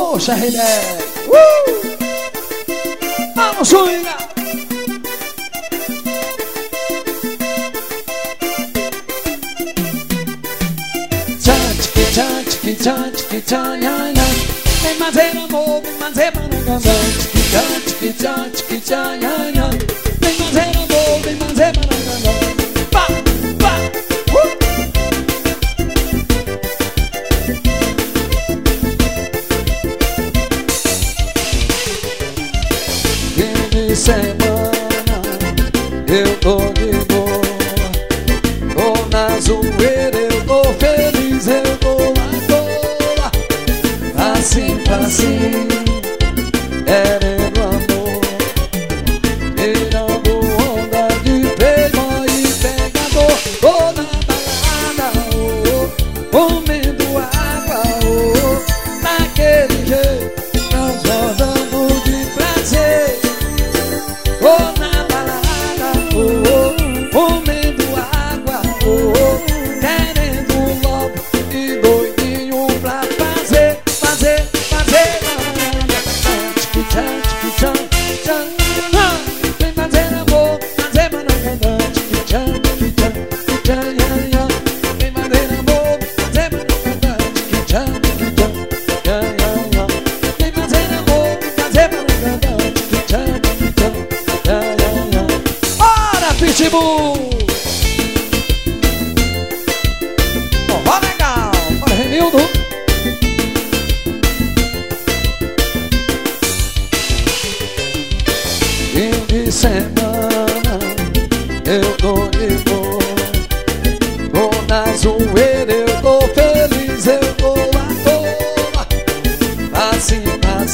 Poxa, René. Vamos, swinga. Tchan, vem fazer amor, vem fazer maracandã. Tchan, vem fazer amor, vem fazer maracandã. Pá, pá, Fim de semana eu tô de boa, tô na zoeira, eu tô feliz, eu tô assim, querendo amor, tirando onda de playboy e pegador. Tô na balada, comendo água, daquele jeito, transbordando de prazer. Tô na balada, comendo água, querendo logo e doidinho pra fazer. Vem fazer amor, fazer maracandã. Vem fazer amor, fazer maracandã. Vem fazer amor, fazer maracandã. Bora, Pitbull! Ó, legal! Bora, Renildo! Fim de semana eu tô de boa, tô na zoeira, eu tô feliz, eu tô à toa. Assim,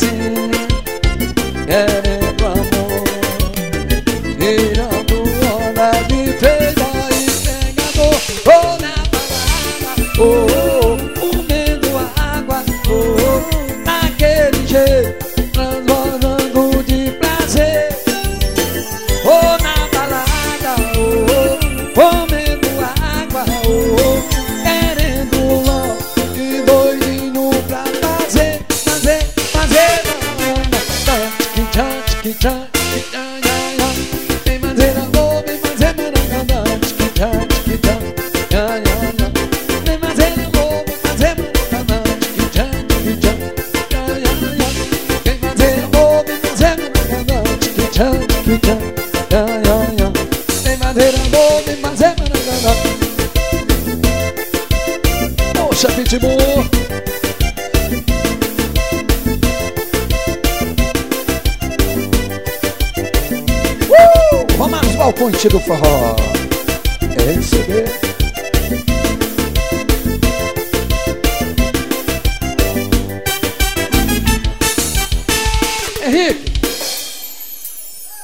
querendo amor, tirando onda de playboy e pegador. Tô na balada, comendo água, daquele jeito, transbordando de prazer. Tô na balada, comendo água, querendo logo e doidinho pra fazer. Vem fazer amor, vem fazer maracandã. Vem fazer amor, vem fazer maracandã. Vem fazer amor, vem fazer maracandã. Vem fazer amor, vem fazer maracandã. Poxa, Pitbull! Vamos aos balcões do forró. É isso mesmo. Henrique,